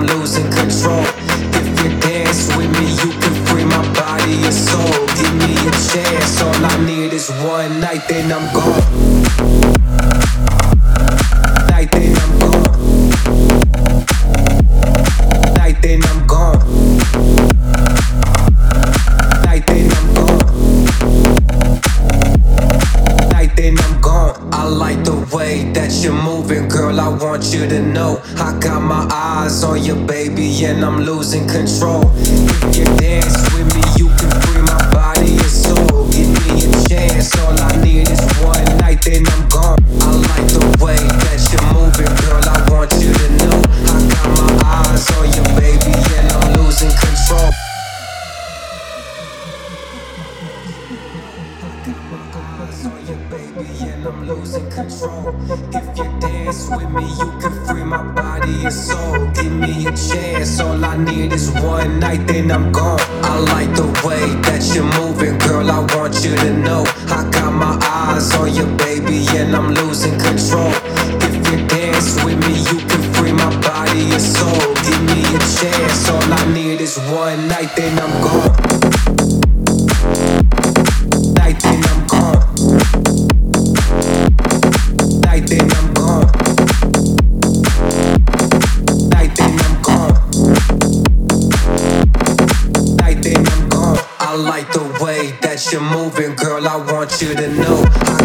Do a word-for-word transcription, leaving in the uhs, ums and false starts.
losing control. If you dance with me, you can free my body and soul. Give me a chance, all I need is one night, then I'm gone. Night, then I'm gone. Night, then I'm gone. Night, then I'm gone. Night, then I'm gone. I like the way that you're moving, girl, I want you to know I got my eyes on you, baby, and I'm losing control. If you dance with me, you can free my body and soul. Give me a chance, all I need is one night, then I'm gone. I like the way that you're moving, girl, I want you to know I got my eyes on you, baby, and I'm losing control. And I'm losing control. If you dance with me, you can free my body and soul. Give me a chance, all I need is one night, then I'm gone. I like the way that you're moving, girl, I want you to know I got my eyes on you, baby, and I'm losing control. If you dance with me, you can free my body and soul. Give me a chance, all I need is one night, then I'm gone. Night, then I'm gone. Night, then I'm gone. Night, then I'm gone. Night, then I'm gone. I like the way that you're moving, girl, I want you to know I